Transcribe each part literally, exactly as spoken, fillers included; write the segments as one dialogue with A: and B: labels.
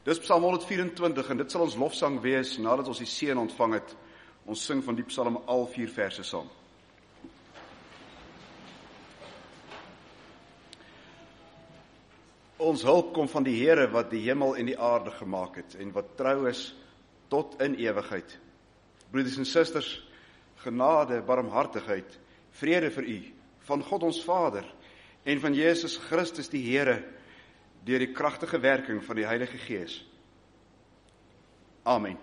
A: Dis Psalm honderdvyerentwintig en dit sal ons lofsang wees nadat ons die seën ontvang het. Ons sing van die Psalm al vier verse saam. Ons hulp kom van die Here wat die hemel en die aarde gemaak het en wat trou is tot in ewigheid. Broeders en susters, genade, barmhartigheid, vrede vir u, van God ons Vader en van Jesus Christus die Here, deur die kragtige werking van die Heilige Gees. Amen.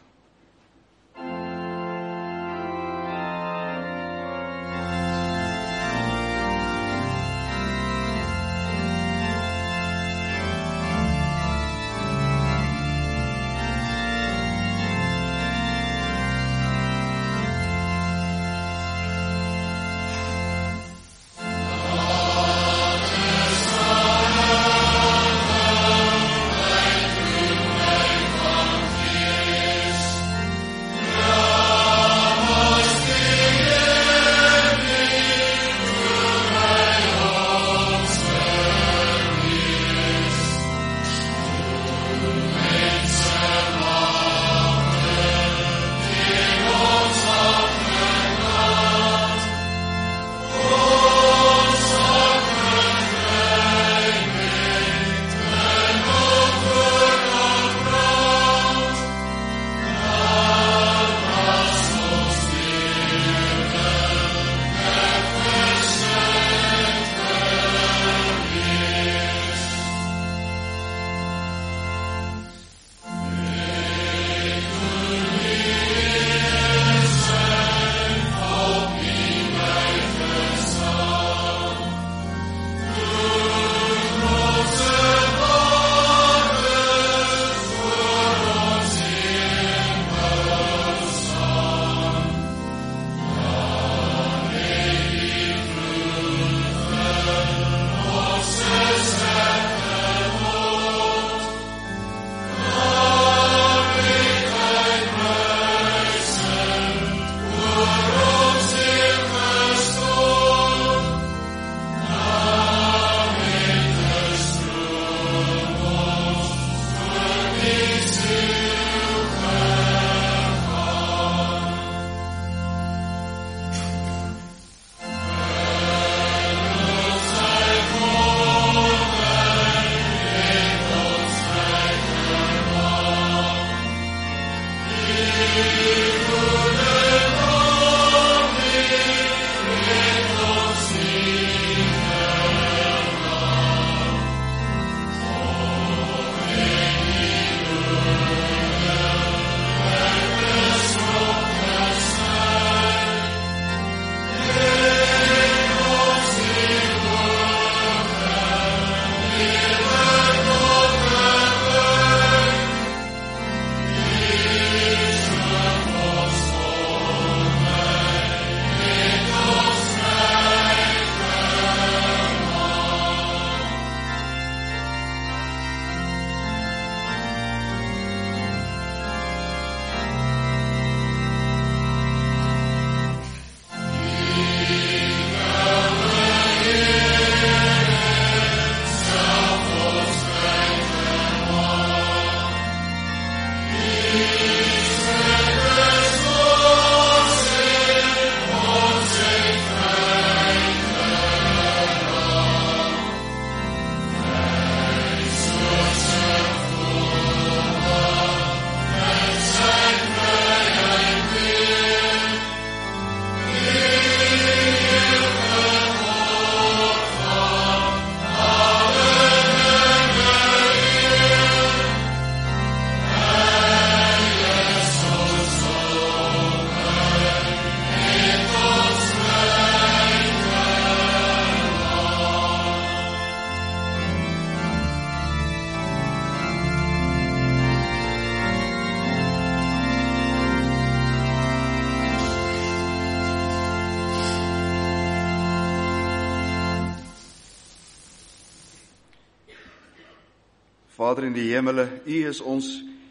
A: Vader in die hemele, U is ons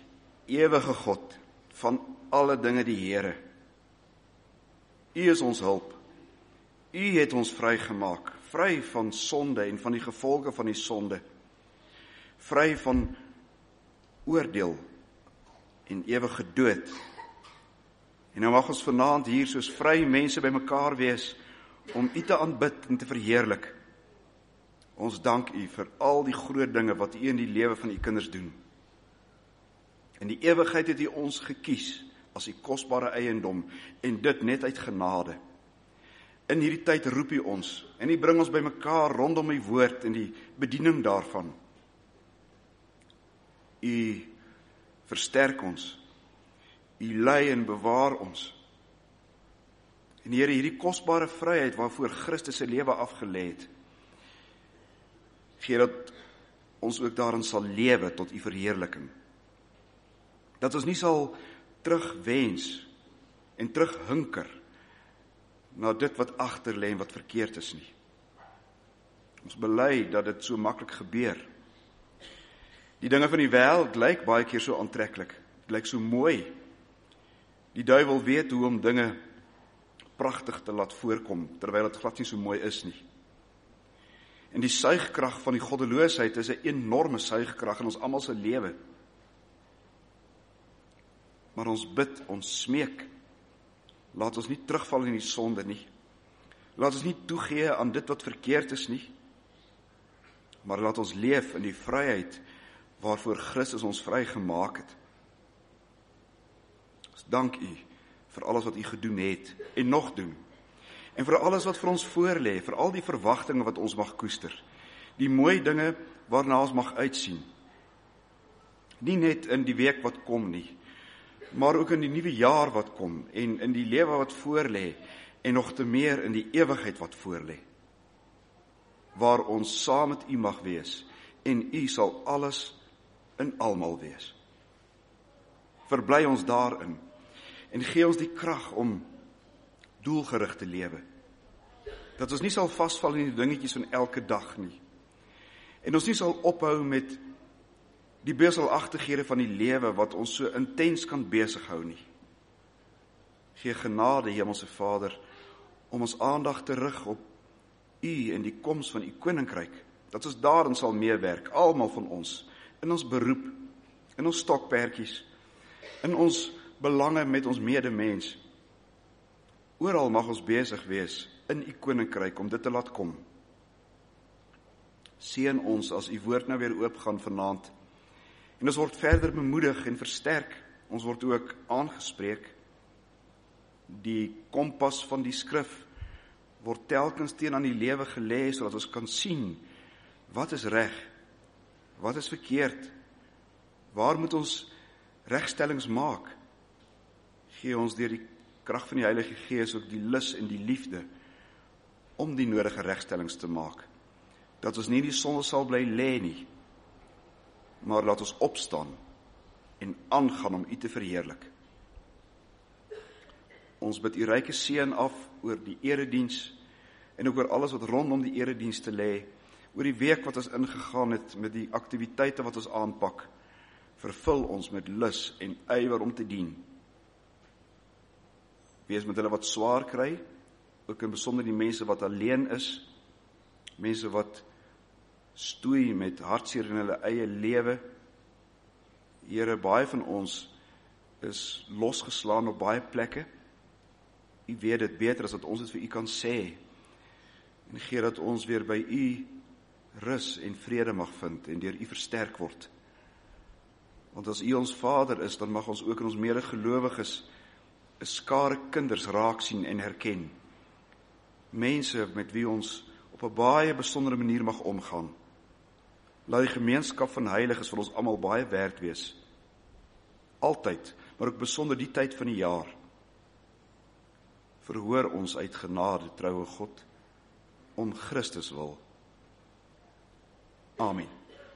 A: ewige God, van alle dinge die Here. U is ons hulp. U het ons vrygemaak, vry van sonde en van die gevolge van die sonde. Vry van oordeel en ewige dood. En nou mag ons vanaand hier soos vrye mense by mekaar wees om U te aanbid en te verheerlik. Ons dank U vir al die groot dinge wat U in die lewe van U kinders doen. In die ewigheid het U ons gekies as U kosbare eiendom en dit net uit genade. In hierdie tyd roep U ons en U bring ons by mekaar rondom U woord en die bediening daarvan. U versterk ons. U lei en bewaar ons. En Here, hierdie kosbare vryheid waarvoor Christus se lewe afgelê het, gee dat ons ook daarin sal lewe tot U verheerliking. Dat ons nie sal terugwens en terughunker na dit wat agter lê en wat verkeerd is nie. Ons bely dat dit so maklik gebeur. Die dinge van die wêreld lyk baie keer so aantreklik. Dit lyk so mooi. Die duiwel weet hoe om dinge pragtig te laat voorkom, terwyl dit glad nie so mooi is nie. En die suigkrag van die goddeloosheid is 'n enorme suigkrag in ons almal se lewe. Maar ons bid, ons smeek, laat ons nie terugval in die sonde nie. Laat ons nie toegee aan dit wat verkeerd is nie. Maar laat ons leef in die vryheid waarvoor Christus ons vry gemaak het. Ons dank U vir alles wat U gedoen het en nog doen. En vir alles wat vir ons voorlê, vir al die verwagtinge wat ons mag koester. Die mooi dinge waarna ons mag uitsien. Nie net in die week wat kom nie, maar ook in die nuwe jaar wat kom en in die lewe wat voorlê en nog te meer in die ewigheid wat voorlê. Waar ons saam met U mag wees en U sal alles in almal wees. Verbly ons daarin en gee ons die krag om doelgerig te lewe. Dat ons nie sal vasval in die dingetjies van elke dag nie. En ons nie sal ophou met die beselagtighede van die lewe wat ons so intens kan besig hou nie. Gee genade, Hemelse Vader, om ons aandag te rig op U en die koms van U koninkryk. Dat ons daarin sal meewerk, almal van ons, in ons beroep, in ons stokperdjies, in ons belange met ons medemens. Oral mag ons besig wees in U koninkryk om dit te laat kom. Seën ons as U woord nou weer oopgaan vanaand. En ons word verder bemoedig en versterk. Ons word ook aangespreek. Die kompas van die skrif word telkens teen aan die lewe gelê, sodat ons kan sien wat is reg, wat is verkeerd, waar moet ons regstellings maak. Gee ons deur die krag van die Heilige Gees ook die lus en die liefde om die nodige regstellings te maak. Dat ons nie in die sonde sal bly lê nie, maar laat ons opstaan en aangaan om U te verheerlik. Ons bid U ryke seën af oor die erediens en ook oor alles wat rondom die erediens te lê, oor die week wat ons ingegaan het met die aktiwiteite wat ons aanpak. Vervul ons met lus en ywer om te dien. Wees met hulle wat swaar kry, ook in besonder die mense wat alleen is, mense wat stoei met hartseer in hulle eie lewe. Here, baie van ons is losgeslaan op baie plekke. U weet dit beter as wat ons dit vir U kan sê. En gee dat ons weer by U rus en vrede mag vind en deur U versterk word. Want as U ons Vader is, dan mag ons ook in ons medegelowiges 'n skare kinders raak sien en herken. Mense met wie ons op 'n baie besondere manier mag omgaan. Laat die gemeenskap van heiliges vir ons almal baie werd wees. Altyd, maar ook besonder die tyd van die jaar. Verhoor ons uit genade, troue God, om Christus wil. Amen.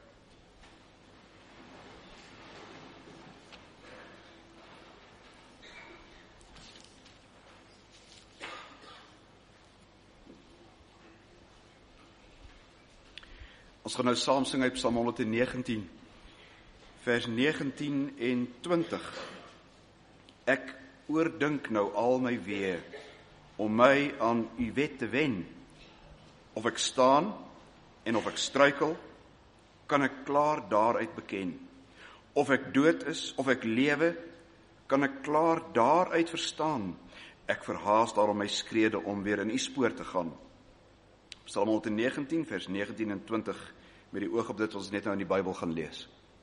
A: Ons gaan nou saam sing uit Psalm honderd negentien, vers negentien en twintig. Ek oordink nou al my weë, om my aan U wet te wen. Of ek staan, en of ek struikel, kan ek klaar daaruit beken. of ek dood is, of ek lewe, kan ek klaar daaruit verstaan. Ek verhaas daarom my skrede om weer in u spoor te gaan. Psalm honderdnegentien, vers negentien en twintig, met die oog op dit ons net nou in die Bybel gaan lees.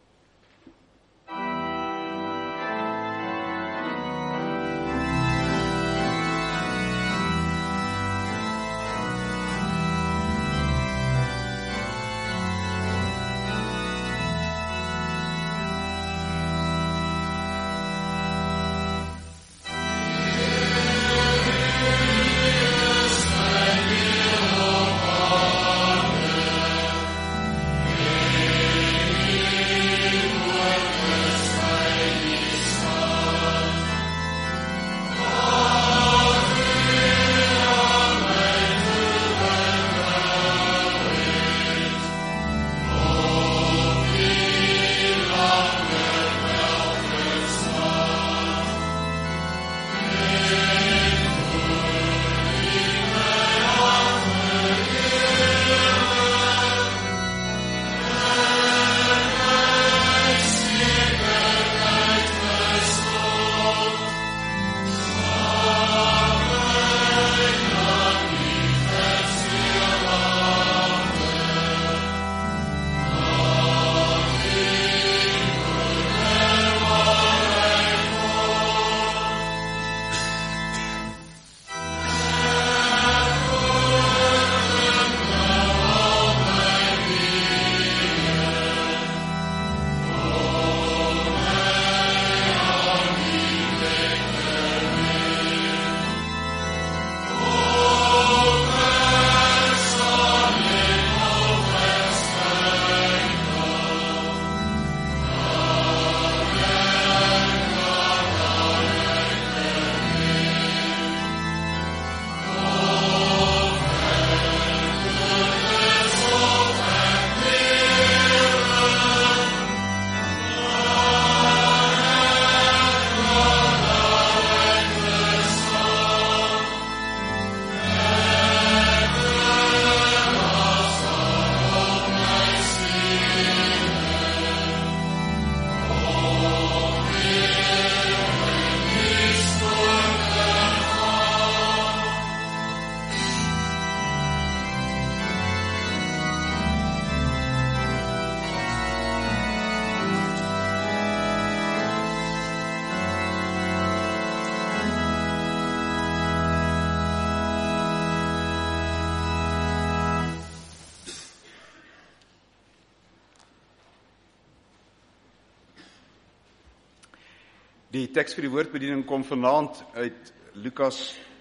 A: Die teks vir die woordbediening kom vanaand uit Lukas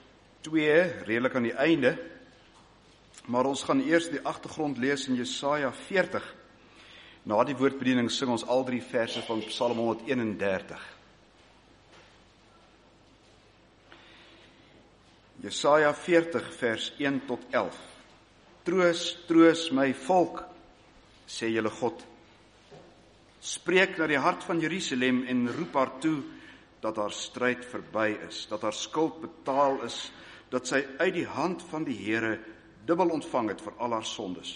A: twee, redelik aan die einde, maar ons gaan eers die agtergrond lees in Jesaja veertig. Na die woordbediening sing ons al drie verse van Psalm honderdeenendertig. Jesaja veertig, vers een tot elf. Troos, troos my volk, sê julle God. Spreek na die hart van Jerusalem en roep haar toe, dat haar stryd verby is, dat haar skuld betaal is, dat sy uit die hand van die Here dubbel ontvang het vir al haar sondes.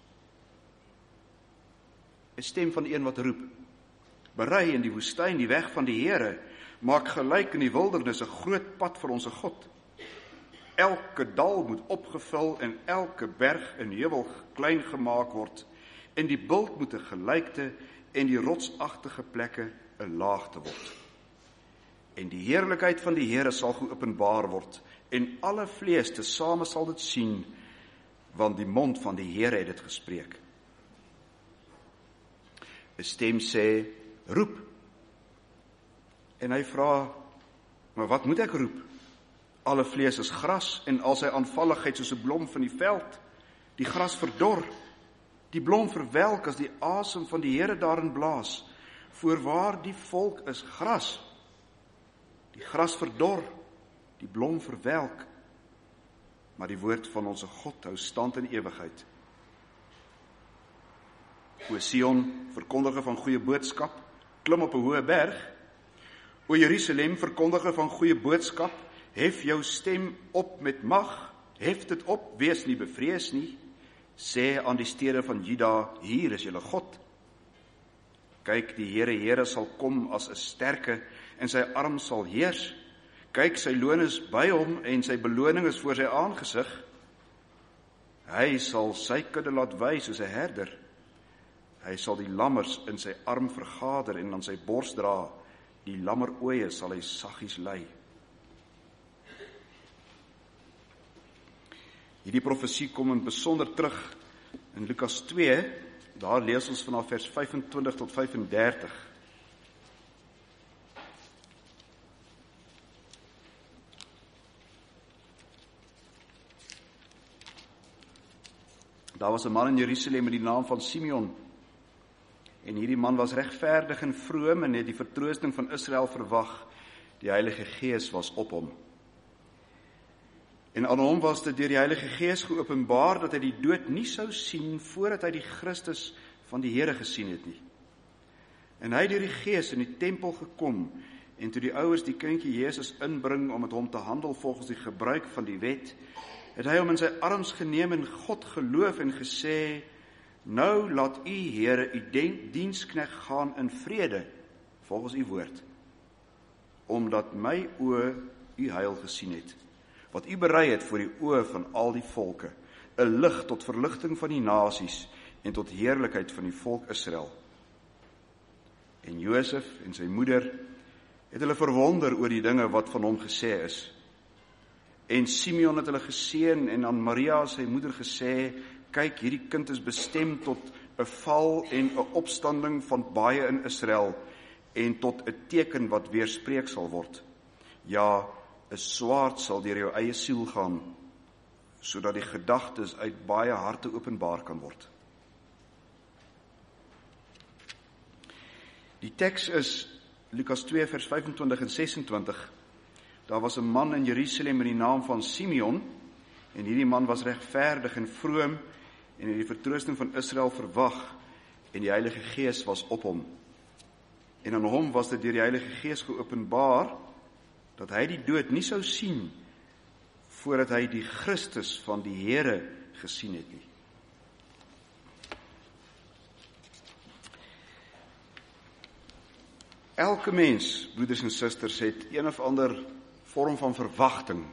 A: 'n Stem van een wat roep, berei in die woestyn die weg van die Here, maak gelyk in die wildernis 'n groot pad vir ons God. Elke dal moet opgevul en elke berg en heuwel klein gemaak word, en die bult moet 'n gelykte en die rotsagtige plekke 'n laagte word. En die heerlikheid van die Here sal geopenbaar word, en alle vlees tesame sal dit sien, want die mond van die Here het dit gespreek. 'n Stem sê, roep. En hy vra, maar wat moet ek roep? Alle vlees is gras, en al sy aanvalligheid soos 'n blom van die veld. Die gras verdor, die blom verwelk as die asem van die Here daarin blaas. Voorwaar die volk is gras. Die gras verdor, die blom verwelk, maar die woord van onze God hou stand in ewigheid. O Sion, verkondiger van goeie boodskap, klim op 'n hoë berg. O Jerusalem, verkondiger van goeie boodskap, hef jou stem op met mag, hef dit op, wees nie bevrees nie, sê aan die stede van Juda, hier is julle God. Kyk, die Here Here sal kom as 'n sterke en sy arm sal heers. Kyk, sy loon is by hom en sy beloning is voor sy aangesig. Hy sal sy kudde laat wy soos 'n herder. Hy sal die lammers in sy arm vergader en aan sy bors dra. Die lammeroeie sal hy saggies lei. Hierdie profesie kom in besonder terug in Lukas twee, daar lees ons vanaf vers vyfentwintig tot vyfendertig. Daar was 'n man in Jerusalem met die naam van Simeon. En hierdie man was regverdig en vroom en het die vertroosting van Israel verwag. Die Heilige Gees was op hom. En aan hom was dit deur die Heilige Gees geopenbaar dat hy die dood nie sou sien voordat hy die Christus van die Here gesien het nie. En hy het deur die Gees in die tempel gekom en toe die ouers die kindjie Jesus inbring om met hom te handel volgens die gebruik van die wet, het hy hom in sy arms geneem en God geloof en gesê: Nou laat u Here u diensknegt gaan in vrede volgens u woord, omdat my oë u heil gesien het, wat u berei het voor die oë van al die volke, 'n lig tot verligting van die nasies en tot heerlikheid van die volk Israel. En Josef en sy moeder het hulle verwonder oor die dinge wat van hom gesê is. En Simeon het hulle geseën en aan Maria sy moeder gesê: Kyk, hierdie kind is bestem tot 'n val en 'n opstanding van baie in Israel en tot 'n teken wat weerspreek sal word. Ja, 'n swaard sal deur jou eie siel gaan, sodat die gedagtes uit baie harte openbaar kan word. Die teks is Lukas twee vers vyfentwintig en sesentwintig. Daar was 'n man in Jerusalem met die naam van Simeon, en hierdie man was regverdig en vroom en het die vertroosting van Israel verwag, en die Heilige Gees was op hom. En aan hom was dit deur die Heilige Gees geopenbaar dat hy die dood nie sou sien voordat hy die Christus van die Here gesien het nie. Elke mens, broeders en susters, het een of ander vorm van verwagting.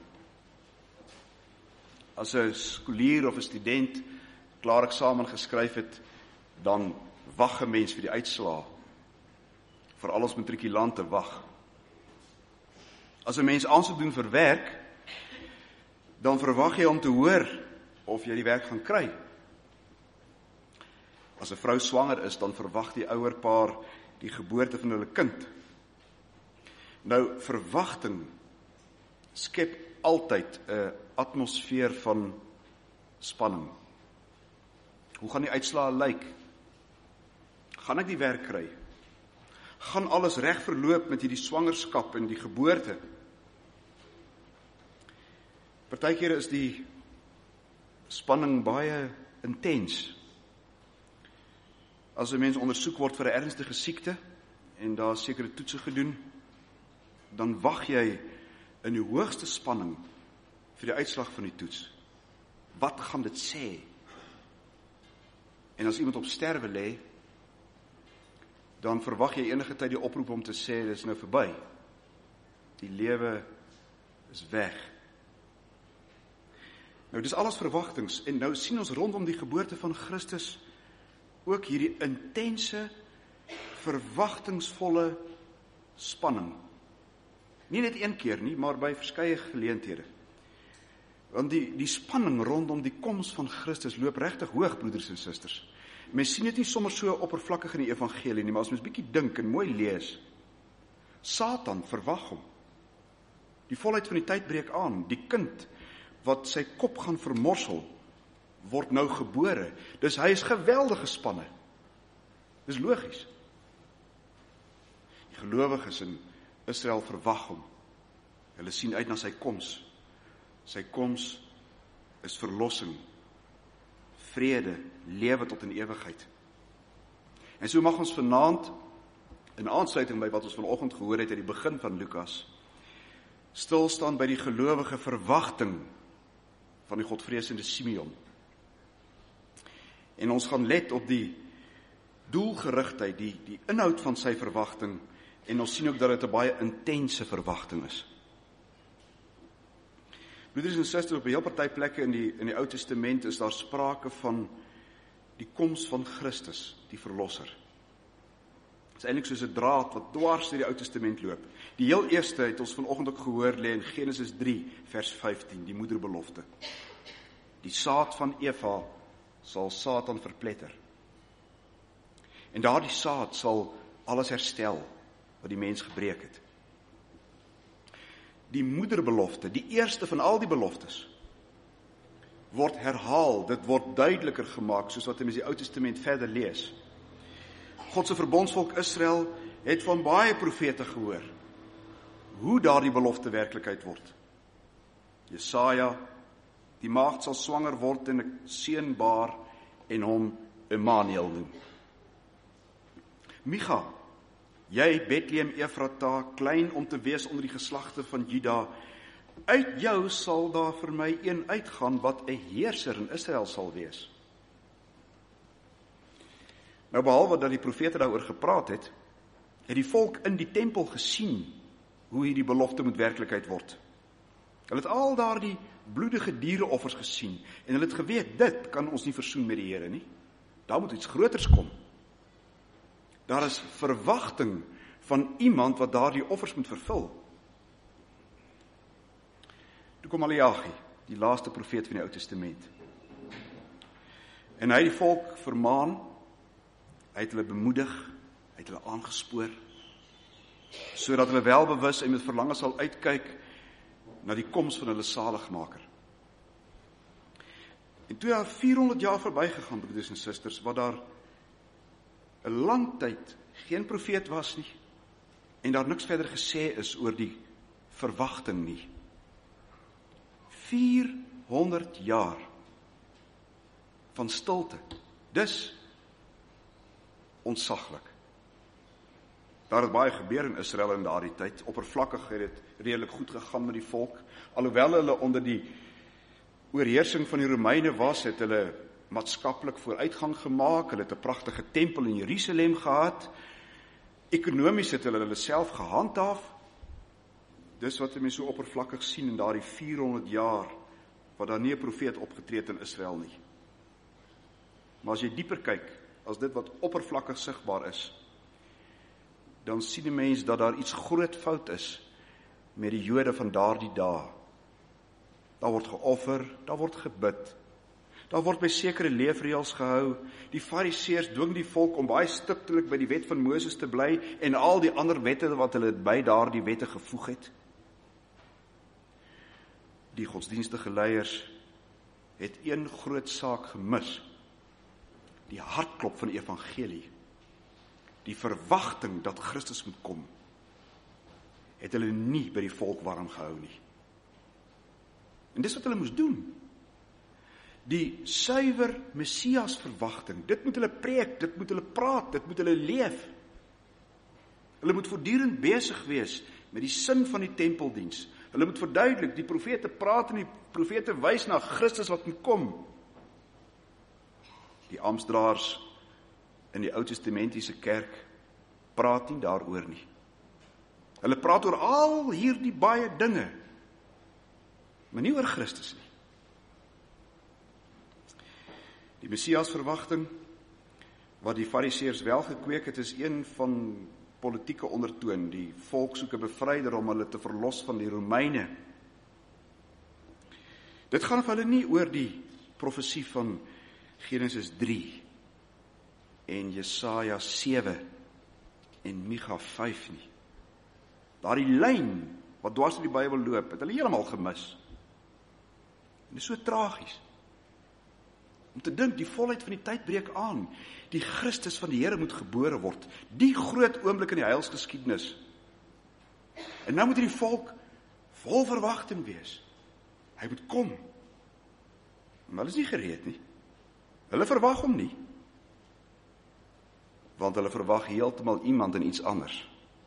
A: As 'n skoolier of 'n student klaar eksamen geskryf het, dan wag 'n mens vir die uitslae. Veral ons matrikulante wag. As 'n mens aansoek doen vir werk, dan verwag jy om te hoor of jy die werk gaan kry. As 'n vrou swanger is, dan verwag die ouerpaar die geboorte van hulle kind. Nou, verwagting skep altyd 'n atmosfeer van spanning. Hoe gaan die uitslae lyk? Gaan ek die werk kry? Gaan alles reg verloop met hierdie swangerskap en die geboorte? Partykeer is die spanning baie intens. As 'n mens ondersoek word vir 'n ernstige siekte en daar is sekere toetse gedoen, dan wag jy in die hoogste spanning vir die uitslag van die toets. Wat gaan dit sê? En as iemand op sterwe lê, dan verwag jy enige tyd die oproep om te sê, dit is nou verby. Die lewe is weg. Nou, dis alles verwagtings, en nou sien ons rondom die geboorte van Christus ook hierdie intense, verwagtingsvolle spanning. Nie net een keer nie, maar by verskeie geleenthede. Want die, die spanning rondom die koms van Christus loop regtig hoog, broeders en susters. Mens sien dit nie sommer so oppervlakkig in die evangelie nie, maar as mens bietjie dink en mooi lees, Satan verwag hom. Die volheid van die tyd breek aan. Die kind wat sy kop gaan vermorsel, word nou gebore. Dus hy is geweldig gespanne. Dis logies. Die gelowiges in Israel verwag hom. Hulle sien uit na sy koms. Sy koms is verlossing, vrede, lewe tot in ewigheid. En so mag ons vanaand, in aansluiting by wat ons vanoggend gehoor het uit die begin van Lukas, stil staan by die gelowige verwagting van die godvreesende Simeon. En ons gaan let op die doelgerigtheid, die, die inhoud van sy verwagting, en ons sien ook dat dit 'n baie intense verwagting is. Broeders en susters, op 'n heel party plekke in die, in die Ou Testament is daar sprake van die koms van Christus, die verlosser. Dit is eintlik soos 'n draad wat dwars deur die Ou Testament loop. Die heel eerste het ons vanoggend ook gehoor lê in Genesis drie vers vyftien, die moederbelofte. Die saad van Eva sal Satan verpletter. En daardie saad sal alles herstel wat die mens gebreek het. Die moederbelofte, die eerste van al die beloftes, word herhaal, dit word duideliker gemaak, soos wat ons die Ou Testament verder lees. God se verbondsvolk Israel het van baie profete gehoor, hoe daardie belofte werklikheid word. Jesaja, die maagd sal swanger word en 'n seun baar en hom Immanuel noem. Micha, jy Bethlehem Efrata, klein om te wees onder die geslagte van Juda, uit jou sal daar vir my een uitgaan wat 'n heerser in Israel sal wees. Nou behalwe dat die profete daaroor gepraat het, het die volk in die tempel gesien hoe hierdie belofte moet werklikheid word. Hulle het al daardie bloedige diereoffers gesien en hulle het geweet, dit kan ons nie versoen met die Here nie. Daar moet iets groters kom. Daar is verwagting van iemand wat daardie offers moet vervul. Toe kom Maleagi, die laaste profeet van die Ou Testament. En hy het die volk vermaan, hy het hulle bemoedig, hy het hulle aangespoor, sodat hulle welbewus en met verlange sal uitkyk na die koms van hulle saligmaker. En toe daar vierhonderd jaar verbygegaan, broeders en susters, wat daar 'n lang tyd geen profeet was nie, en daar niks verder gesê is oor die verwagting nie. vierhonderd jaar van stilte. Dis ontsaglik. Daar het baie gebeur in Israel in daardie tyd. Oppervlakkig het dit redelik goed gegaan met die volk. Alhoewel hulle onder die oorheersing van die Romeine was, het hulle maatskaplik vooruitgang gemaak. Hulle het 'n pragtige tempel in Jerusalem gehad. Ekonomies het hulle hulle self gehandhaaf. Dis wat mense so oppervlakkig sien in daardie vierhonderd jaar, wat daar nie 'n profeet opgetree het in Israel nie. Maar as jy dieper kyk, as dit wat oppervlakkig sigbaar is, dan sien die mens dat daar iets groot fout is met die Jode van daardie dae. Daar word geoffer, daar word gebid, daar word by sekere leefreëls gehou. Die Fariseërs dwing die volk om baie stiptelik by die wet van Moses te bly en al die ander wette wat hulle by daardie wette gevoeg het. Die godsdienstige leiers het een groot saak gemis. Die hartklop van die evangelie. Die verwagting dat Christus moet kom, het hulle nie by die volk warm gehou nie. En dis wat hulle moes doen. Die suiwer Messias verwagting, dit moet hulle preek, dit moet hulle praat, dit moet hulle leef. Hulle moet voortdurend besig wees met die sin van die tempeldiens. Hulle moet verduidelik, die profete praat en die profete wys na Christus wat moet kom. Die amptdraers in die Ou Testamentiese kerk praat nie daaroor nie. Hulle praat oor al hierdie baie dinge, maar nie oor Christus nie. Die Messias verwagting, wat die Fariseërs wel gekweek het, is een van politieke ondertoon. Die volk soek 'n bevryder om hulle te verlos van die Romeine. Dit gaan vir hulle nie oor die profesie van Genesis drie en Jesaja sewe en Micha vyf nie. Daardie lyn wat dwars in die Bybel loop, het hulle heeltemal gemis. En dit is so tragies. Om te dink, die volheid van die tyd breek aan. Die Christus van die Here moet gebore word. Die groot oomblik in die heilsgeskiedenis. En nou moet die volk vol verwagting wees. Hy moet kom. Maar hulle is nie gereed nie. Hulle verwag hom nie. Want hulle verwag heeltemal iemand en iets anders.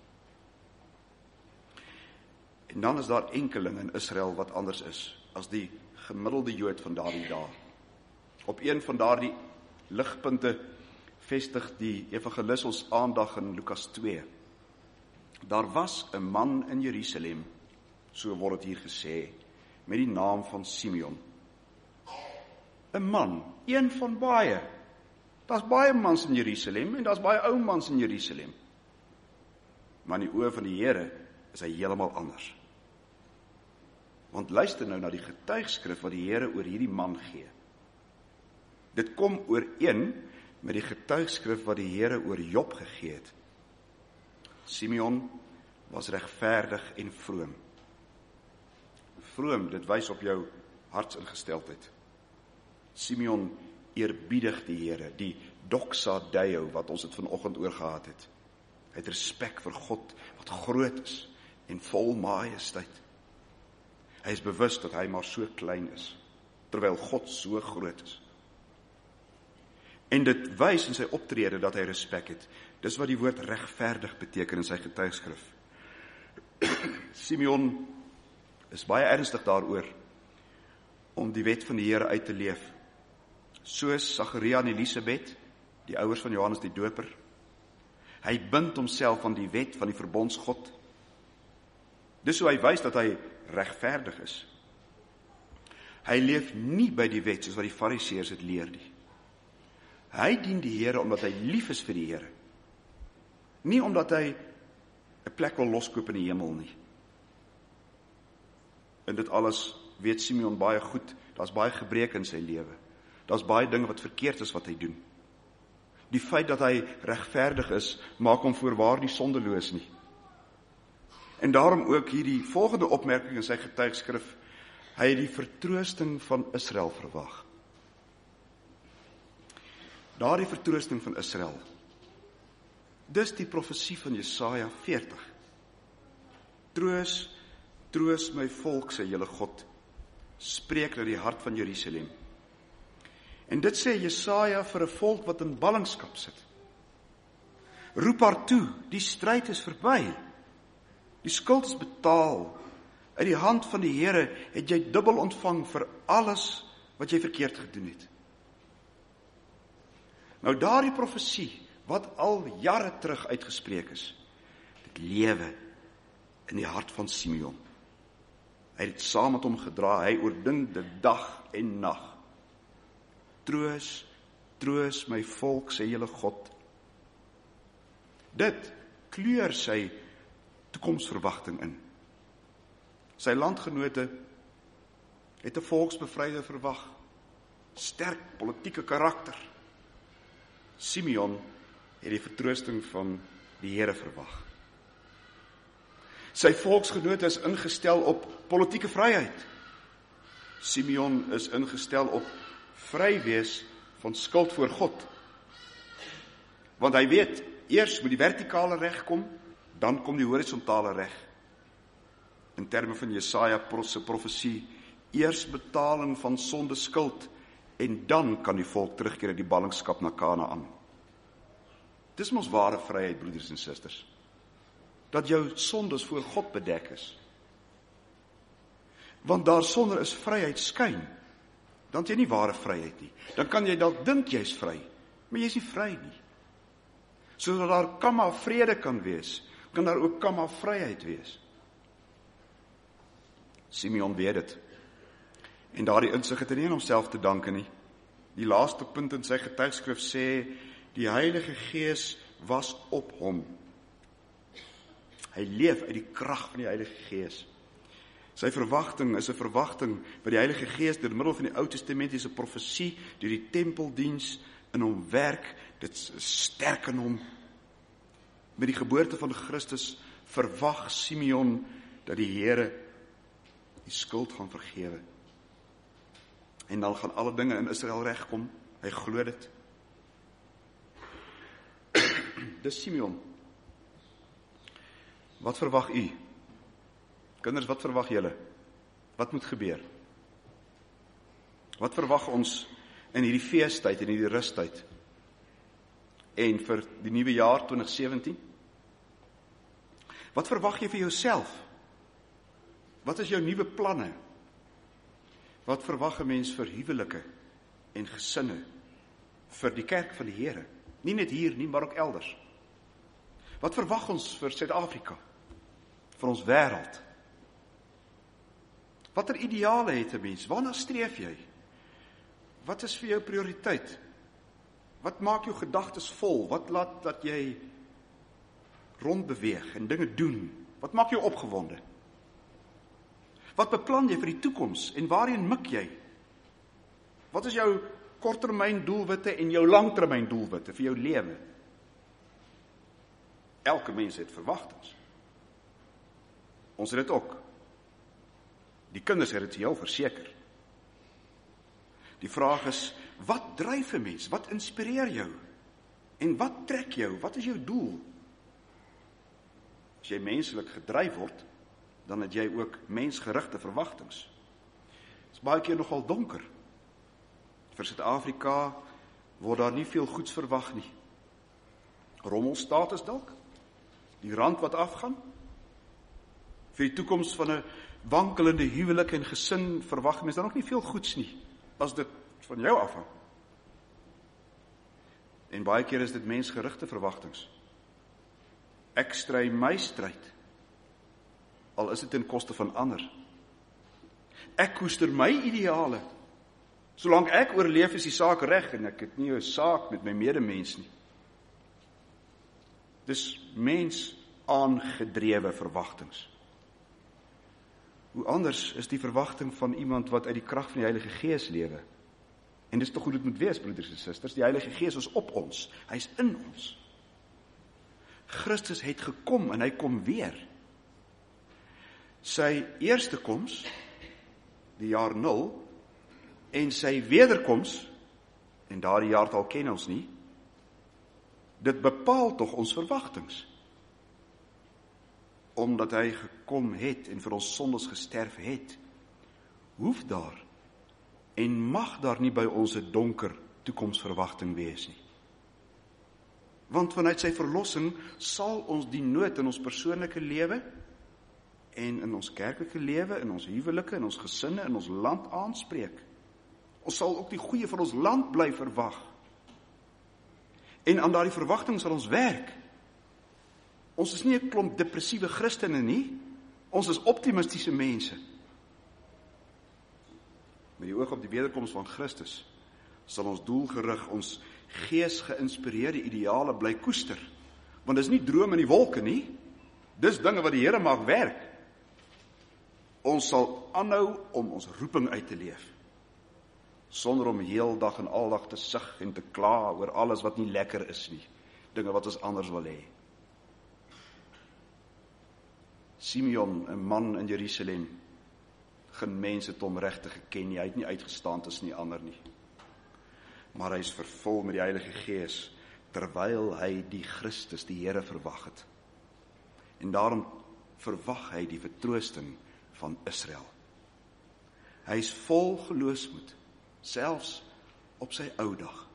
A: En dan is daar enkeling in Israel wat anders is as die gemiddelde Jood van daardie dae. Op een van daardie ligpunte vestig die evangelis ons aandag in Lukas twee. Daar was 'n man in Jerusalem, so word dit hier gesê, met die naam van Simeon. 'n Man, een van baie. Daar's baie mans in Jerusalem en daar's baie ou mans in Jerusalem. Maar in die oë van die Here is hy heeltemal anders. Want luister nou na die getuigskrif wat die Here oor hierdie man gee. Dit kom ooreen met die getuigskrif wat die Here oor Job gegee het. Simeon was regverdig en vroom. Vroom, dit wys op jou hartsingesteldheid. Simeon eerbiedig die Here, die doxa deo wat ons het vanoggend oor gehad het. Hy het respek vir God wat groot is en vol majesteit. Hy is bewus dat hy maar so klein is, terwyl God so groot is. En dit wys in sy optrede dat hy respek het. Dis wat die woord regverdig beteken in sy getuigskrif. Simeon is baie ernstig daaroor om die wet van die Here uit te leef. Soos Sagaria en Elisabeth, die ouers van Johannes die Doper. Hy bind homself aan die wet van die verbondsgod. Dis hoe hy wys dat hy regverdig is. Hy leef nie by die wet soos wat die Fariseërs dit leer nie. Hy dien die Here omdat hy lief is vir die Here. Nie omdat hy 'n plek wil loskoop in die hemel nie. En dit alles weet Simeon baie goed. Daar's baie gebreke in sy lewe. Daar's baie dinge wat verkeerd is wat hy doen. Die feit dat hy regverdig is, maak hom voorwaar nie sondeloos nie. En daarom ook hierdie volgende opmerking in sy getuigskrif, hy het die vertroosting van Israel verwag. Daardie vertroosting van Israel, dis die profesie van Jesaja veertig. Troos, troos my volk, sê julle God, spreek na die hart van Jerusalem. En dit sê Jesaja vir 'n volk wat in ballingskap sit. Roep haar toe, die stryd is verby. Die skuld is betaal. Uit die hand van die Here het jy dubbel ontvang vir alles wat jy verkeerd gedoen het. Nou daardie profesie, wat al jare terug uitgespreek is, dit lewe in die hart van Simeon. Hy het dit saam met hom gedra, hy oordink dit dag en nag. Troos, troos my volk, sê julle God. Dit kleur sy toekomsverwagting in. Sy landgenote het 'n volksbevryder verwag, sterk politieke karakter. Simeon het die vertroosting van die Here verwag. Sy volksgenote is ingestel op politieke vryheid. Simeon is ingestel op vry wees van skuld voor God. Want hy weet, eers moet die vertikale reg kom, dan kom die horisontale reg. In terme van Jesaja se profesie, eers betaling van sonde skuld, en dan kan die volk terugkeer uit die ballingskap na Kanaan. Dis mos ware vryheid, broeders en susters. Dat jou sondes voor God bedek is. Want daar sonder is vryheid skyn. Dan het jy nie ware vryheid nie. Dan kan jy dalk dink jy is vry, maar jy is nie vry nie. Sodat daar kamma vrede kan wees, kan daar ook kamma vryheid wees. Simeon weet dit. En daardie insig het hy nie aan homself te danke nie. Die laaste punt in sy getuigskrif sê, die Heilige Gees was op hom. Hy leef uit die krag van die Heilige Gees. Sy verwagting is 'n verwagting wat die Heilige Gees deur middel van die Ou Testamentiese profesie, deur die tempeldiens in hom werk, dit is sterk in hom. Met die geboorte van Christus verwag Simeon dat die Here die skuld gaan vergewe. En dan gaan alle dinge in Israel regkom. Hy glo dit. Dis Simeon. Wat verwag u? Kinders, wat verwag julle? Wat moet gebeur? Wat verwag ons in hierdie feestyd, in hierdie rustyd? En vir die nuwe jaar twintig sewentien? Wat verwag jy vir jouself? Wat is jou nuwe planne? Wat verwag 'n mens vir huwelike en gesinne, vir die kerk van die Here? Nie net hier nie, maar ook elders. Wat verwag ons vir Suid-Afrika? Vir ons wêreld? Watter ideale het 'n mens? Waarna streef jy? Wat is vir jou prioriteit? Wat maak jou gedagtes vol? Wat laat dat jy rondbeweeg en dinge doen? Wat maak jou opgewonde? Wat beplan jy vir die toekoms en waarheen mik jy? Wat is jou korttermyn doelwitte en jou langtermyn doelwitte vir jou lewe? Elke mens het verwagtings. Ons het dit ook. Die kinders het dit vir jou verseker. Die vraag is, wat dryf 'n mens? Wat inspireer jou? En wat trek jou? Wat is jou doel? As jy menslik gedryf word, dan het jy ook mensgerigte verwagtings. Dit is baie keer nogal donker. Vir Suid-Afrika word daar nie veel goeds verwag nie. Rommelstatus dalk? Die rand wat afgaan? Vir die toekoms van 'n wankelende huwelik en gesin verwag mens dan ook nie veel goeds nie, as dit van jou afhang. En baie keer is dit mensgerigte verwagtings. Ek stry my stryd, al is dit ten koste van ander. Ek koester my ideale. Solank ek oorleef is die saak reg en ek het nie 'n saak met my medemens nie. Dis mens aangedrewe verwagtings. Hoe anders is die verwagting van iemand wat uit die krag van die Heilige Gees lewe? En dis tog hoe dit moet wees, broeders en susters. Die Heilige Gees is op ons. Hy is in ons. Christus het gekom en hy kom weer. Sy eerste koms, die jaar nul, en sy wederkoms, en daardie jaartal ken ons nie, dit bepaal tog ons verwagtings. Omdat hy gekom het en vir ons sondes gesterf het, hoef daar en mag daar nie by ons 'n donker toekomsverwagting wees nie. Want vanuit sy verlossing sal ons die nood in ons persoonlike lewe en in ons kerklike lewe, in ons huwelike, in ons gesinne, in ons land aanspreek. Ons sal ook die goeie van ons land bly verwag. En aan daardie verwagting sal ons werk. Ons is nie 'n klomp depressiewe Christene nie. Ons is optimistiese mense. Met die oog op die wederkoms van Christus sal ons doelgerig ons gees-geïnspireerde ideale bly koester. Want dis nie droom in die wolke nie. Dis dinge wat die Here maak werk. Ons sal aanhou om ons roeping uit te leef. Sonder om heel dag en aldag te sug en te kla oor alles wat nie lekker is nie. Dinge wat ons anders wil hê. Simeon, 'n man in Jerusalem, geen mense het hom regtig geken nie, hy het nie uitgestaan tussen die ander nie. Maar hy is vervul met die Heilige Gees, terwyl hy die Christus, die Here verwag het. En daarom verwag hy die vertroosting van Israel. Hy is vol geloofsmoed, selfs op sy ou dag.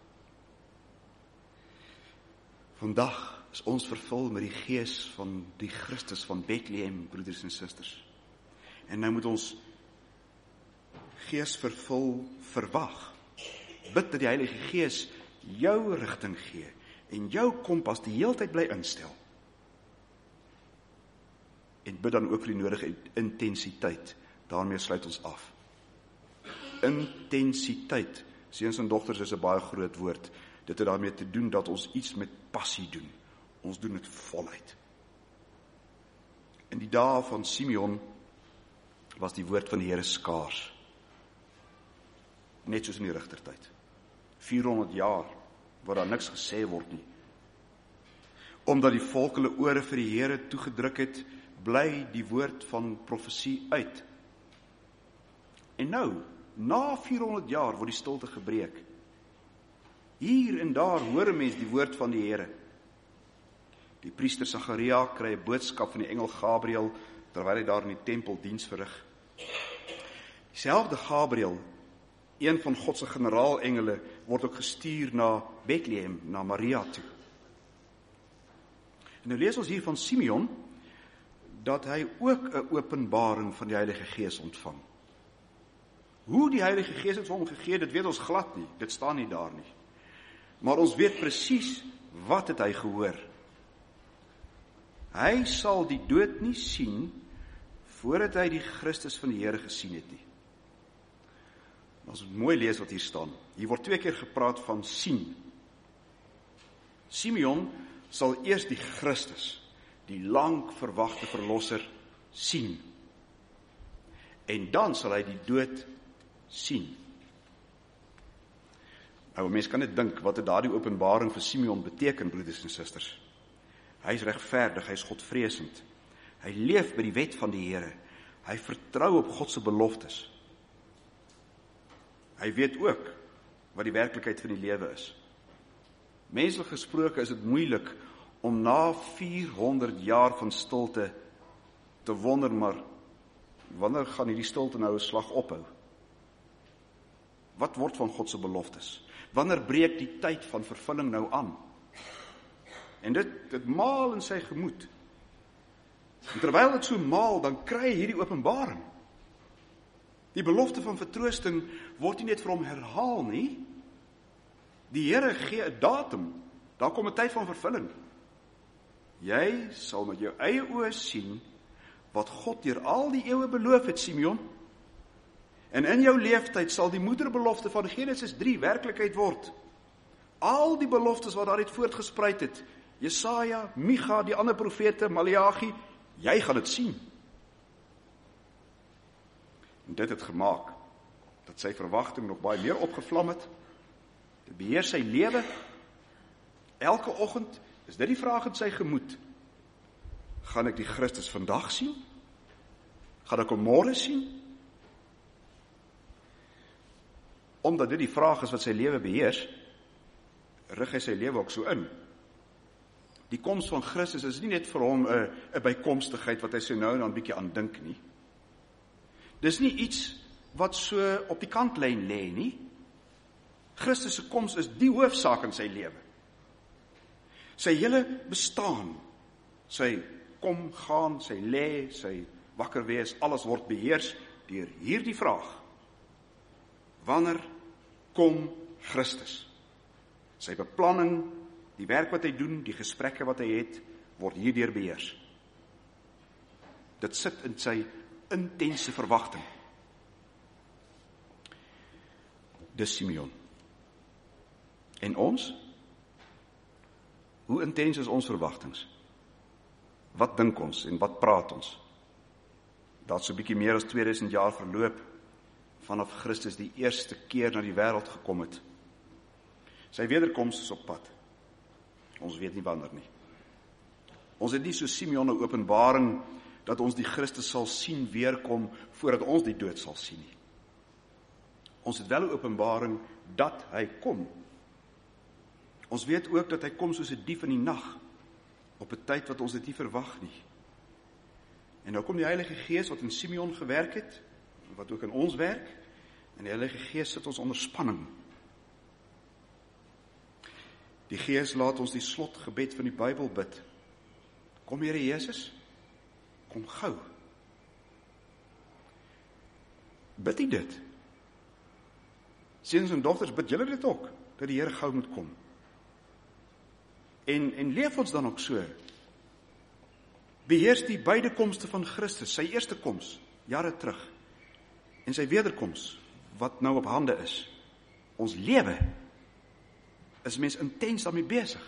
A: Vandag is ons vervul met die Gees van die Christus van Bethlehem, broeders en susters. En nou moet ons Gees vervul verwag. Bid dat die Heilige Gees jou rigting gee en jou kompas die heeltyd bly instel. En bid dan ook vir die nodige intensiteit. Daarmee sluit ons af. Intensiteit. Seuns en dogters is 'n baie groot woord. Dit het daarmee te doen dat ons iets met passie doen. Ons doen dit voluit. In die dae van Simeon was die woord van die Here skaars. Net soos in die rigtertyd. vierhonderd jaar waar daar niks gesê word nie. Omdat die volk hulle ore vir die Here toegedruk het, bly die woord van profesie uit. En nou, na vierhonderd jaar word die stilte gebreek. Hier en daar hoor 'n mens die woord van die Here. Die priester Sagaria kry 'n boodskap van die engel Gabriël terwyl hy daar in die tempel diens verrig. Dieselfde Gabriël, een van God se generaalengele, word ook gestuur na Bethlehem, na Maria toe. En nou lees ons hier van Simeon dat hy ook 'n openbaring van die Heilige Gees ontvang. Hoe die Heilige Gees het vir hom gegee, dit weet ons glad nie. Dit staan nie daar nie. Maar ons weet presies wat het hy gehoor. Hy sal die dood nie sien voordat hy die Christus van die Here gesien het nie. Ons moet mooi lees wat hier staan. Hier word twee keer gepraat van sien. Simeon sal eers die Christus, die lang verwagte verlosser, sien. En dan sal hy die dood sien. Nou, 'n mens kan net dink wat het daardie openbaring vir Simeon beteken, broeders en susters. Hy is regverdig, hy is godvreesend. Hy leef by die wet van die Here. Hy vertrou op God se beloftes. Hy weet ook wat die werklikheid van die lewe is. Menslik gesproke is dit moeilik om na vierhonderd jaar van stilte te wonder, maar wanneer gaan hierdie stilte nou 'n slag ophou? Wat word van God se beloftes? Wanneer breek die tyd van vervulling nou aan? En dit, dit maal in sy gemoed. En terwyl dit so maal, dan kry hy hierdie openbaring. Die belofte van vertroosting word nie net vir hom herhaal nie. Die Here gee 'n datum, daar kom 'n tyd van vervulling. Jy sal met jou eie oë sien wat God deur al die eeue beloof het, Simeon. En in jou leeftyd sal die moederbelofte van Genesis drie werklikheid word. Al die beloftes wat daaruit voortgespruit het, Jesaja, Micha, die ander profete, Maleagi, jy gaan dit sien. En dit het gemaak dat sy verwagting nog baie meer opgevlam het. Dit beheer sy lewe. Elke oggend is dit die vraag in sy gemoed. Gaan ek die Christus vandag sien? Gaan ek hom môre sien? Omdat dit die vraag is wat sy lewe beheers, rig hy sy lewe ook so in. Die koms van Christus is nie net vir hom 'n 'n bykomstigheid wat hy so nou en dan bietjie aan dink nie. Dis nie iets wat so op die kantlyn lê nie. Christus se koms is die hoofsaak in sy lewe. Sy hele bestaan, sy kom, gaan, sy lê, sy wakker wees, alles word beheers deur hierdie vraag. Wanneer kom Christus? Sy beplanning, die werk wat hy doen, die gesprekke wat hy het, word hierdeur beheers. Dit sit in sy intense verwagting. Dis Simeon. En ons? Hoe intens is ons verwagtings? Wat dink ons en wat praat ons? Dat so 'n bietjie meer as tweeduisend jaar verloop vanaf Christus die eerste keer na die wêreld gekom het. Sy wederkoms is op pad. Ons weet nie wanneer nie. Ons het nie so Simeon 'n openbaring dat ons die Christus sal sien weerkom voordat ons die dood sal sien nie. Ons het wel 'n openbaring dat hy kom. Ons weet ook dat hy kom soos 'n dief in die nag, op 'n tyd wat ons dit nie verwag nie. En nou kom die Heilige Gees wat in Simeon gewerk het, wat ook in ons werk, en die Heilige Gees sit ons onder spanning. Die Gees laat ons die slotgebed van die Bybel bid. Kom Here Jesus, kom gou. Bid u dit? Seuns en dogters, bid julle dit ook, dat die Here gou moet kom? En, en leef ons dan ook so? Beheers die beide komste van Christus, sy eerste koms, jare terug, en sy wederkoms, wat nou op hande is. Ons lewe is mens intens daarmee besig.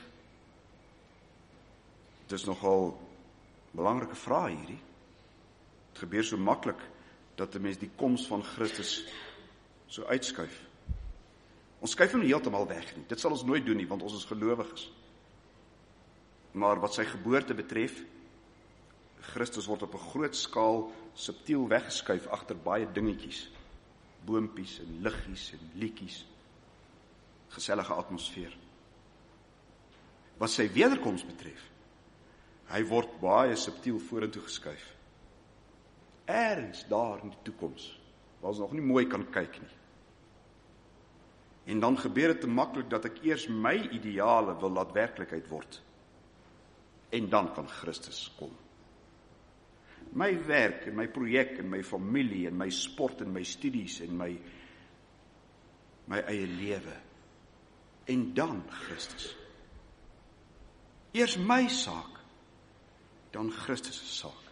A: Dit is nogal belangrike vraag hierdie. Het gebeur so maklik dat 'n mens die koms van Christus so uitskuif. Ons skuif hom nie heeltemal weg nie. Dit sal ons nooit doen nie, want ons is gelowiges. Maar wat sy geboorte betref, Christus word op 'n groot skaal subtiel weggeskuif agter baie dingetjies. Boompies en liggies en liedjies. Gesellige atmosfeer. Wat sy wederkoms betref, hy word baie subtiel vorentoe geskuif. Ergens daar in die toekoms, waar ons nog nie mooi kan kyk nie. En dan gebeur dit te maklik dat ek eers my ideale wil laat werklikheid word. En dan kan Christus kom. My werk en my projek en my familie en my sport en my studies en my my eie lewe. en dan Christus. Eers my saak, dan Christus se saak.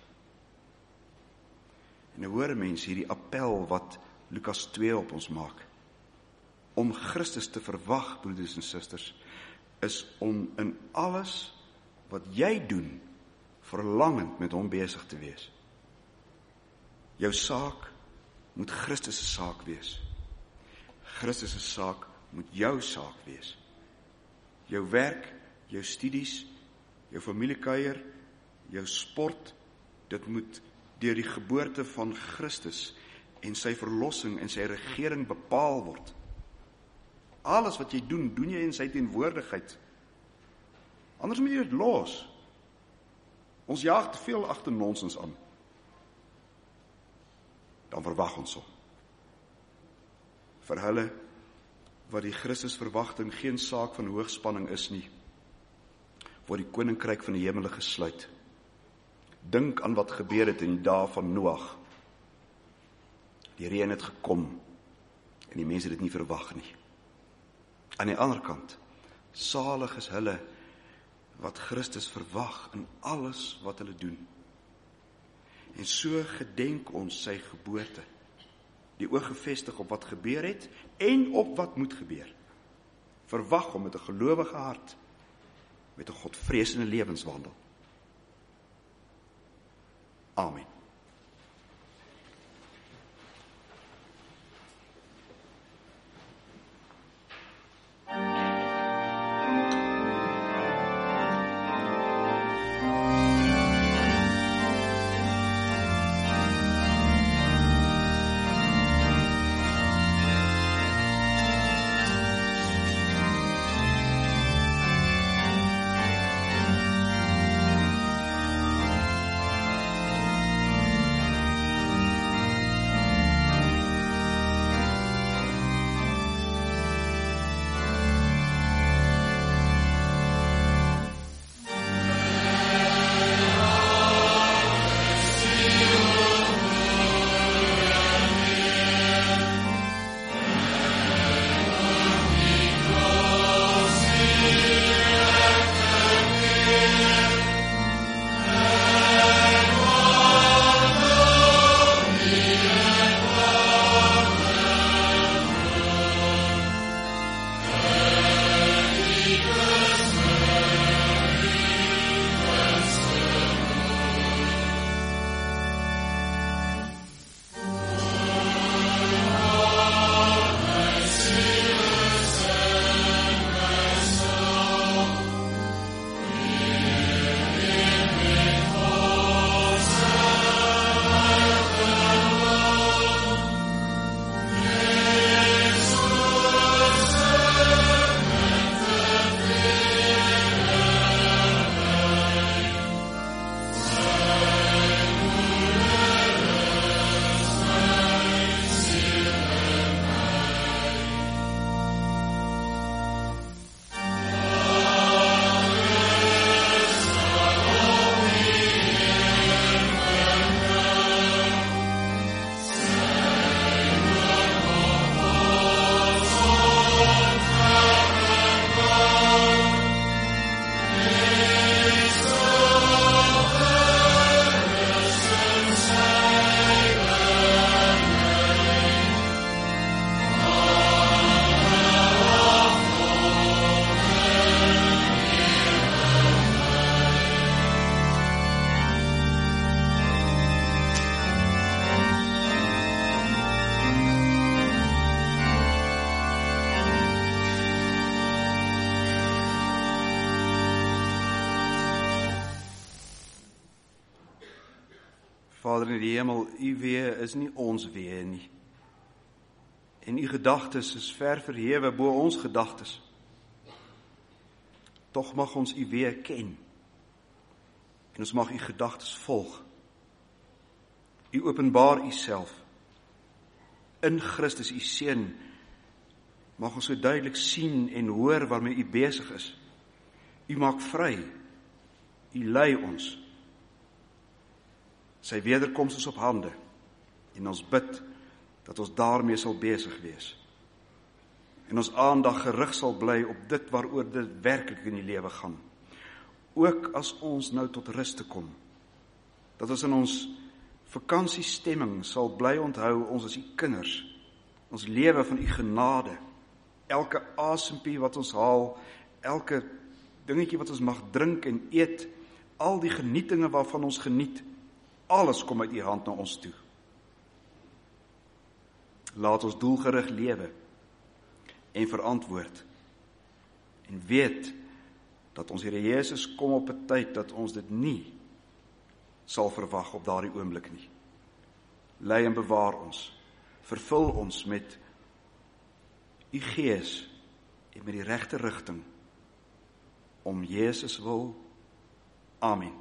A: En nou hoor mense hierdie appel wat Lukas twee op ons maak. Om Christus te verwag, broeders en susters, is om in alles wat jy doen, verlangend met hom besig te wees. Jou saak moet Christus se saak wees. Christus se saak moet jou saak wees. Jou werk, jou studies, jou familiekuier, jou sport, dit moet deur die geboorte van Christus en sy verlossing en sy regering bepaal word. Alles wat jy doen, doen jy in sy teenwoordigheid. Anders moet jy dit los. Ons jaag te veel agter nonsens aan. Dan verwag ons hom. Vir hulle wat die Christusverwagting geen saak van hoogspanning is nie, word die koninkryk van die hemele gesluit. Dink aan wat gebeur het in die dae van Noag. Die reën het gekom en die mense het dit nie verwag nie. Aan die ander kant, salig is hulle wat Christus verwag in alles wat hulle doen. En so gedenk ons sy geboorte, die oog gefestig op wat gebeur het en op wat moet gebeur. Verwag hom met 'n gelowige hart, met 'n godvreesende lewenswandel. Amen. Vader in die hemel, u weë is nie ons weë nie. En u gedagtes is ver verhewe bo ons gedagtes. Tog mag ons u weë ken. En ons mag u gedagtes volg. U openbaar u self. In Christus u seun mag ons so duidelik sien en hoor waarmee u besig is. U maak vry. U lei ons. Sy wederkoms is op hande en ons bid dat ons daarmee sal besig wees. en ons aandag gerig sal bly op dit waaroor dit werklik in die lewe gaan. Ook as ons nou tot rus te kom, dat ons in ons vakansiestemming sal bly onthou, ons is u kinders, ons lewe van u genade, elke asempie wat ons haal, elke dingetjie wat ons mag drink en eet, al die genietinge waarvan ons geniet, alles kom uit u hand na ons toe. Laat ons doelgerig lewe en verantwoord en weet dat ons Here Jesus kom op 'n tyd dat ons dit nie sal verwag op daardie oomblik nie. Lei en bewaar ons, vervul ons met u Gees en met die regte rigting om Jesus wil. Amen.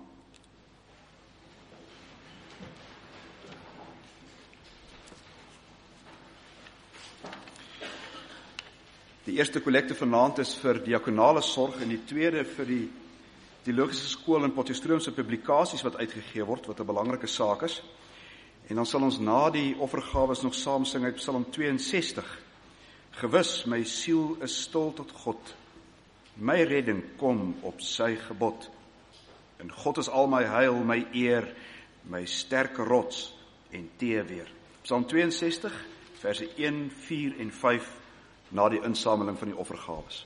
A: Die eerste kollekte vanaand is vir diakonale sorg en die tweede vir die teologiese skool en Potchefstroomse publikasies wat uitgegee word, wat 'n belangrike saak is. En dan sal ons na die offergawes nog saam sing uit Psalm tweeënsestig. Gewis, my siel is stil tot God. My redding kom op sy gebod. En God is al my heil, my eer, my sterke rots en teeweer. Psalm tweeënsestig, verse een, vier en vyf, na die insameling van die offergawes.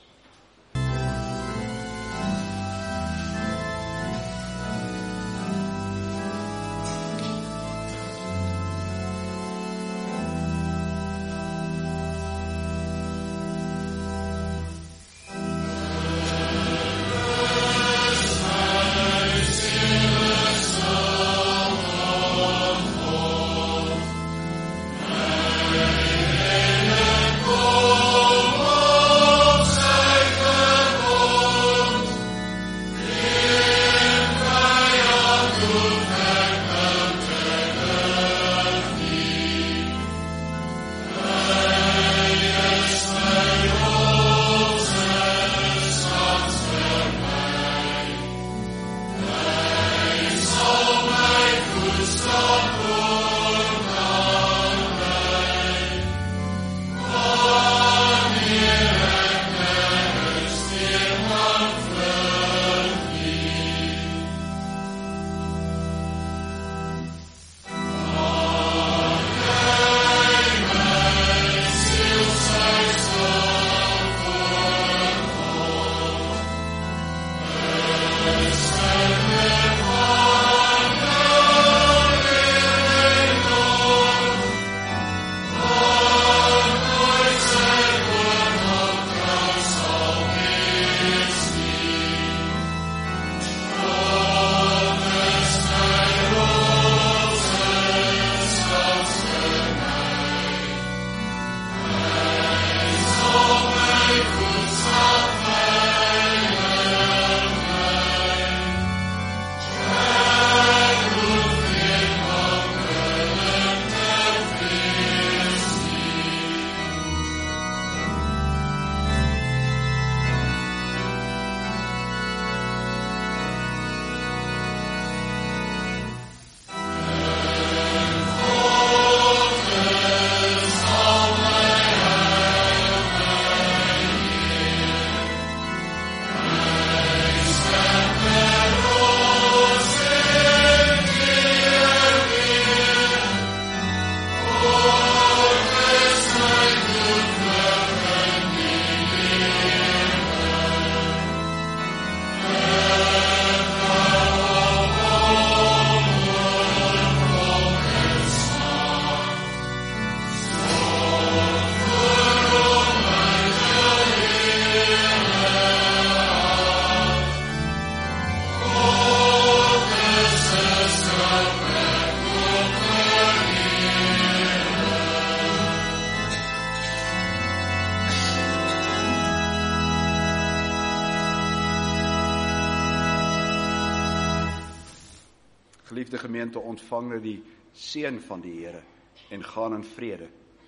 A: Geliefde gemeente, ontvang nou die seën van die Here en gaan in vrede.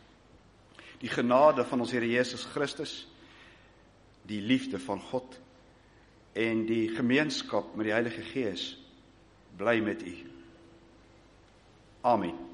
A: Die genade van ons Here Jesus Christus, die liefde van God en die gemeenskap met die Heilige Gees bly met u. Amen.